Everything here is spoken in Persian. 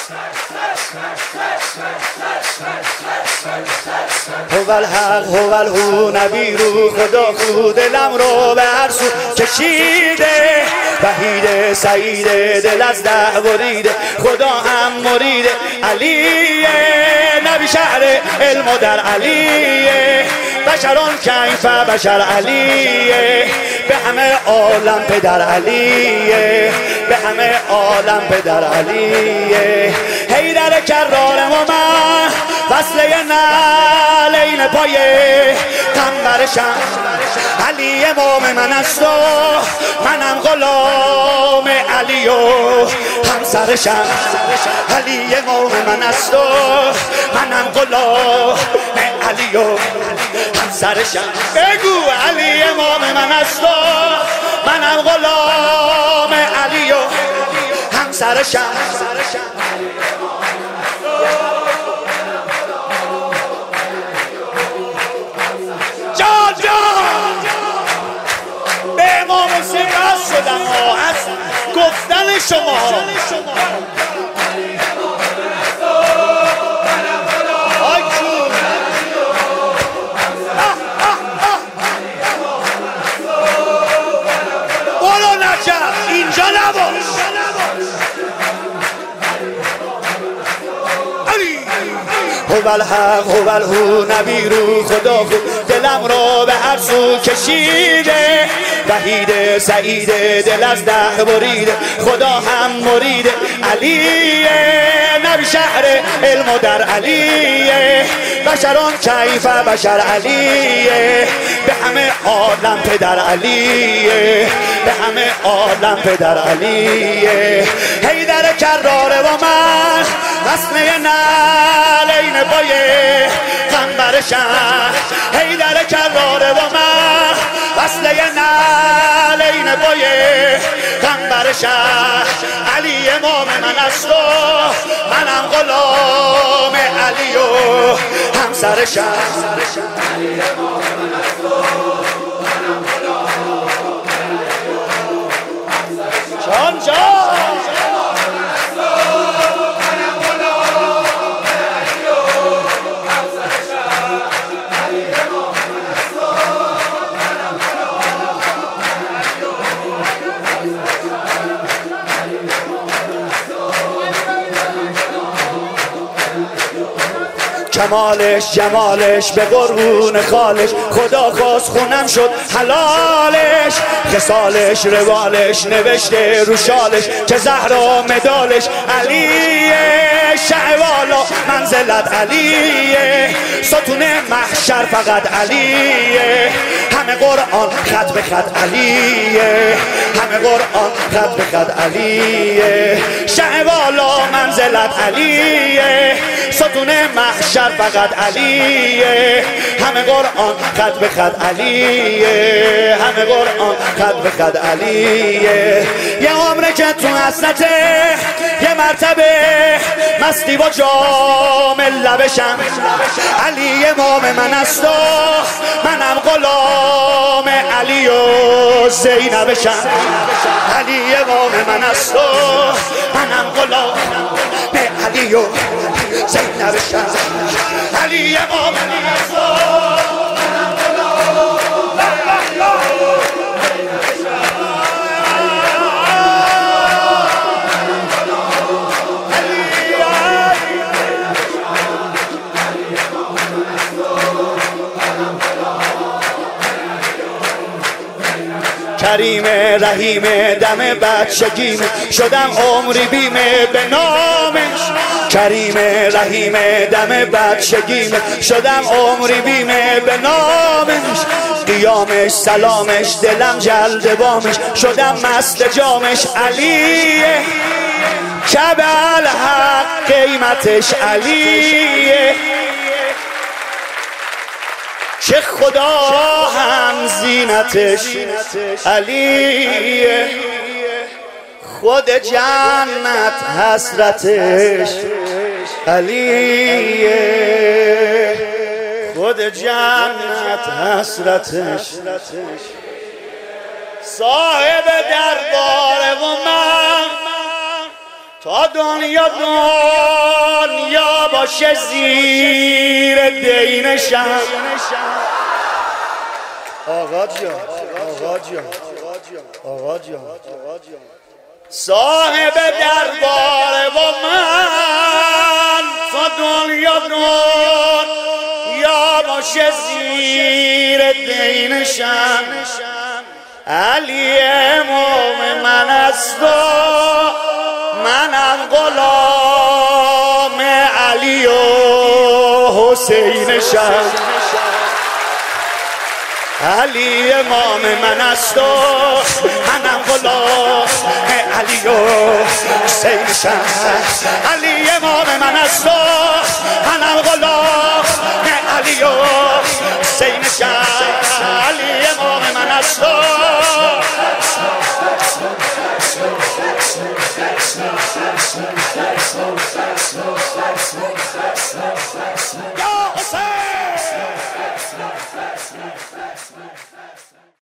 هو الحق هو الهو نبی رو خدا خود دلم رو به هر سو کشیده وحید سعید دل از ده بریده خدا هم مرید علیه نبی شهر علم و در علیه بشران کیف بشر علیه به همه عالم پدر علیه به همه عالم پدر علیه حیدر کرار من وصله نعلین پایه قنبرشم علی امام من است و منم غلام علی و همسرشم علی امام من است و منم غلام علی و همسرشم بگو علی امام من است و منم غلام علی و همسرشم به امام حسین بس شدم از گفتن شما برو نجف اینجا نباش هو الحق هو الهو نبی رو خدا خود دلم رو به هر سو کشیده وحید سعید دل از ده بریده خدا هم مرید علیه نبی شهر علم و در علیه بشران کیف بشر علیه به همه عالم پدر علیه به همه عالم پدر علیه حیدر کراره و من وصله نعلین پایه قنبرشم حیدر کراره و من وصله نعلین پایه قنبرشم علی امام من است و منم غلام علی و همسرشم علی امام من است و منم غلام علی و همسرشم جان کمالش جمالش به قربون خالش خدا خواست خونم شد حلالش خصالش روالش نوشته رو شالش که زهرا مدالش علیه شعوالا منزلت علیه ستون محشر فقط علیه همه قرآن خط به خط علیه همه قرآن خط به خط علیه شعوالا منزلت علیه ستون محشر فقط علیه همه قرآن خط به خط علیه همه قرآن خط به خط علیه یه عمره که تو حسرته یه مرتبه مستی با جام لبشم علی امام من است و منم غلام علی و زینبشم علی امام من است و منم غلام علی و زینبشم علی امام من است و منم غلام کریم رحیم دم بچگیم شدم عمری بیمه به نامش کریم رحیم دم بچگیم شدم عمری بیمه به نامش قیامش سلامش دلم جلد بامش شدم مست جامش علیه کبل حق قیمتش علیه چه خدا هم زینتش علیه خود جنت حسرتش علیه خود جنت حسرتش صاحب دربار و من تا دنیا باشه زیر دینشم. آقا جان صاحب دربار و من تا دنیا باشه زیر دینشم. علی امام من است و منم غلام علی و حسینشم. علی امام من است و منم غلام علی و حسینشم. علی امام من است و منم غلام علی و حسینشم. علی امام من است و